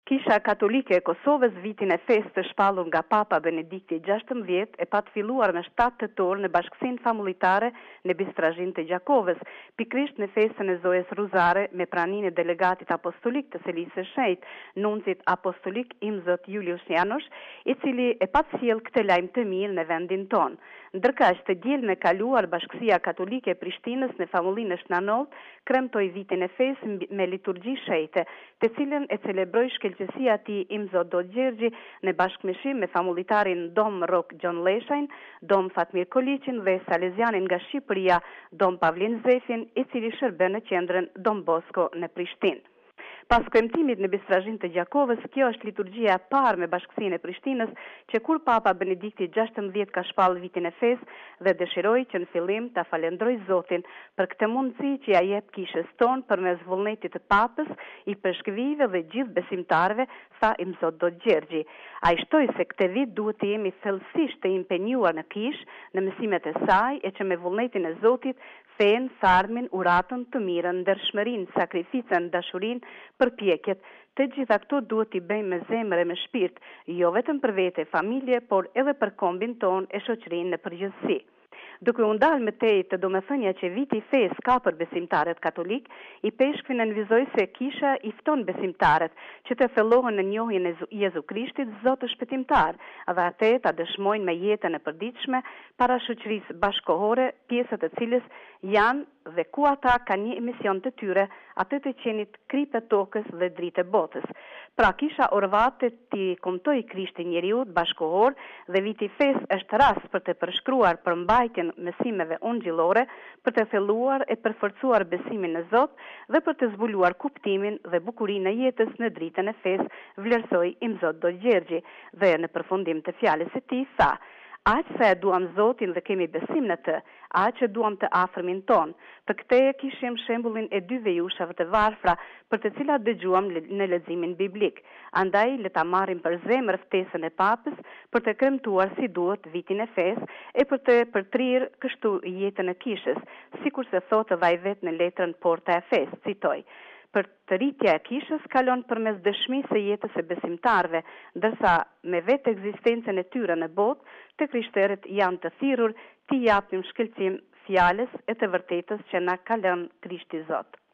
Kisha Katolike e Kosovës vitin e festë të shpallur nga Papa Benedikti XVI e pat filluar në 7 tetor në Bashkësinë Famulitare në Bistrazhin të Gjakovës, pikrisht në festën e Zojes Ruzare me praninë e delegatit apostolik të Selisë së Shenjtë, nuncit apostolik Imzot Julius Janosh, i cili e pat sjell këtë lajm të mirë në vendin ton. Ndërkaq të dielën e kaluar Bashkësia Katolike e Prishtinës në famullinë e Shnanolt kremtoi vitin e fesë me liturgji shejte, të cilën e celebroi shkelqësia e tij Imzot Gjergji në bashkëmeshim me famullitarin Dom Rok Gjon Leshajn, Dom Fatmir Koliqin dhe Salezianin nga Shqipëria, Dom Pavlin Zefin, i cili shërben në qendrën Dom Bosco në Prishtinë. Pas kremtimit në Bistrazhin të Gjakovës, kjo është liturgjia e parë me Bashkësinë e Prishtinës që kur Papa Benedikti XVI ka shpall vitin e fesë dhe dëshiroi që në fillim ta falenderoj Zotin për këtë mundësi që ja jep kishës tonë përmes vullnetit të Papës, i përshkrive dhe gjithë besimtarëve, tha Imzot Gjergji. Ai shtoi se këtë vit duhet të jemi thellësisht të impenjuar në kishë, në mësimet e saj e që me vullnetin e Zotit fen, tharmin, uratën, të mirën, ndershmërinë, sakrificën, dashurinë, përpjekjet, të gjitha këto duhet t'i bëjmë me zemër e me shpirt, jo vetëm për vete, familje, por edhe për kombin ton e shoqërinë në përgjithësi. Duke u ndalë me tej të domethënia që viti i fesë ka për besimtarët katolik, i peshkvi nënvizoi se kisha i fton besimtarët që të thellohen në njohjen e Jezu Krishtit, Zot të shpëtimtar, dhe atë ta dëshmojnë me jetën e përditshme para shoqërisë bashkëkohore, pjesë të cilës janë dhe ku ata kanë një mision të tyre, atë të qenit kripe tokës dhe dritë botës. Pra kisha orvate t'i kumtoi Krishtin njeriut bashkohor dhe viti fesë është rast për të përshkruar përmbajtjen mësimeve ungjillore, për të thelluar e përforcuar besimin në Zot dhe për të zbuluar kuptimin dhe bukurinë e jetës në dritën e fesë, vlerësoi Imzot Gjergji dhe në përfundim të fjalës së tij tha: aq se e duam Zotin dhe kemi besim në të, aq që duam të afërmin ton. Për këtë e kishim shembullin e 2 vejushave të varfra, për të cilat dëgjuam në leximin biblik. Andaj le ta marrim për zemër ftesën e Papës për të kremtuar si duhet vitin e fesë e për të përtrirë kështu jetën e kishës, sikur se thotë edhe ai vetë në letrën Porta e Fesë, citoj: për të rritja e kishës kalon përmes dëshmisë së jetës e besimtarëve, ndërsa me vetë ekzistencën e tyre në botë, të krishterët janë të thirrur t'i japim shkëlqim fjalës e të vërtetës që na ka lënë Krishti Zot.